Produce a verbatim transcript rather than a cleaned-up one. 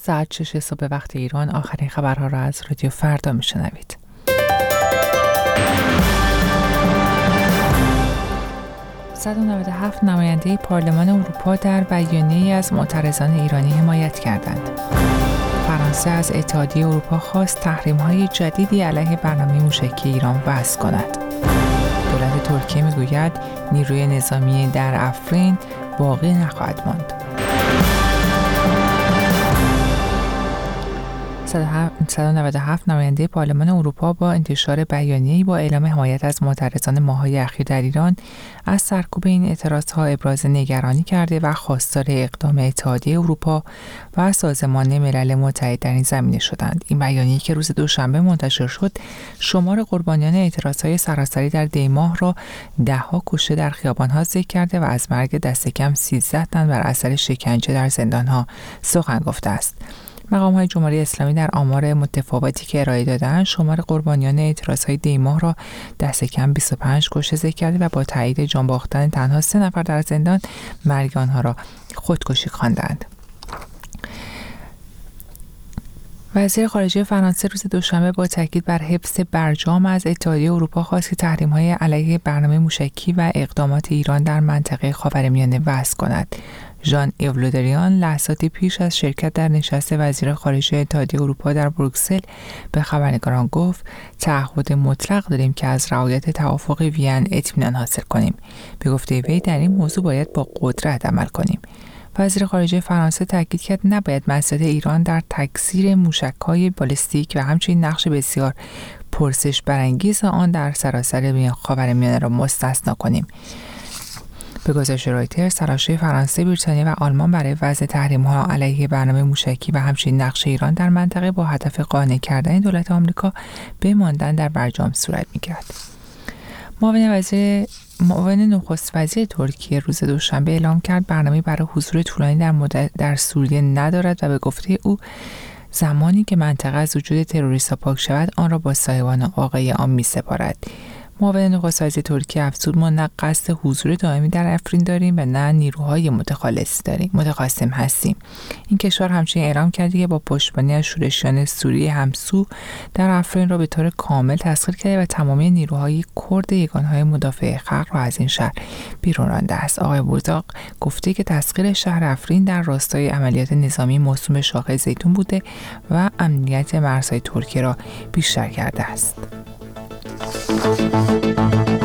ساعت شش صبح وقت ایران آخرین خبرها را از رادیو فردا میشنوید. صد و نود و هفت نماینده پارلمان اروپا در بیانیه‌ای از معترضان ایرانی حمایت کردند. فرانسه از اتحادیه اروپا خواست تحریم‌های جدیدی علیه برنامه موشکی ایران وضع کند. دولت ترکیه میگوید نیروی نظامی در افرین باقی نخواهد ماند. صد و نود و هفت نماینده پارلمان اروپا با انتشار بیانیه‌ای با اعلام حمایت از معترضان ماه‌های اخیر در ایران از سرکوب این اعتراضها ابراز نگرانی کرده و خواستار اقدام اتحادیه اروپا و سازمان ملل متحد در این زمینه شدند. این بیانیه که روز دوشنبه منتشر شد، شمار قربانیان اعتراضهای سراسری در دی ماه را ده‌ها کشته در خیابان‌ها ذکر کرده و از مرگ دست کم سیزده تن بر اثر شکنجه در زندان‌ها سخن گفته است. مقام‌های جمهوری اسلامی در آمار متفاوتی که ارائه دادند، شمار قربانیان اعتراضهای دی ماه را دست کم بیست و پنج کشته ذکر کرده و با تایید جان باختن تنها سه نفر در زندان، مرگ آنها را خودکشی خواندند. وزیر خارجه فرانسه روز دوشنبه با تاکید بر حفظ برجام از اتحادیه اروپا خواست که تحریم‌های علیه برنامه موشکی و اقدامات ایران در منطقه خاورمیانه وضع کند. ژان ایو له دریان لحظاتی پیش از شرکت در نشست وزیر خارجه اتحادیه اروپا در بروکسل به خبرنگاران گفت تعهد مطلق داریم که از رعایت توافق وین اطمینان حاصل کنیم. به گفته وی در این موضوع باید با قدرت عمل کنیم. وزیر خارجه فرانسه تاکید کرد نباید مسئله ایران در تکثیر موشک‌های بالستیک و همچنین نقش بسیار پرسش برانگیز آن در سراسر خاورمیانه را مستثنا کنیم. به گزارش رویترز، تلاش فرانسه، بریتانیا و آلمان برای وضع تحریم‌ها علیه برنامه موشکی و همچنین نقش ایران در منطقه با هدف قانع کردن دولت آمریکا به ماندن در برجام صورت می‌گیرد. معاون وزیر معاون نخست وزیر ترکیه روز دوشنبه اعلام کرد برنامه برای حضور طولانی در مدت در سوریه ندارد و به گفته او زمانی که منطقه از وجود تروریست‌ها پاک شود آن را با صاحبان آقای آن می‌سپارد. معاون نخست وزیر ترکیه افزود ما نه قصد حضور دائمی در افرین داریم و نه نیروهای متخالص داریم متخاصم هستیم. این کشور همچنین اعلام کرده که با پشتیبانی از شورشیان سوریه همسو در افرین را به طور کامل تسخیر کرده و تمامی نیروهای کرد یگانهای مدافع خلق را از این شهر بیرون رانده است. آقای بوزاق گفته که تسخیر شهر افرین در راستای عملیات نظامی موسوم به شاخه زیتون بوده و امنیت مرزهای ترکیه را بیشتر کرده است.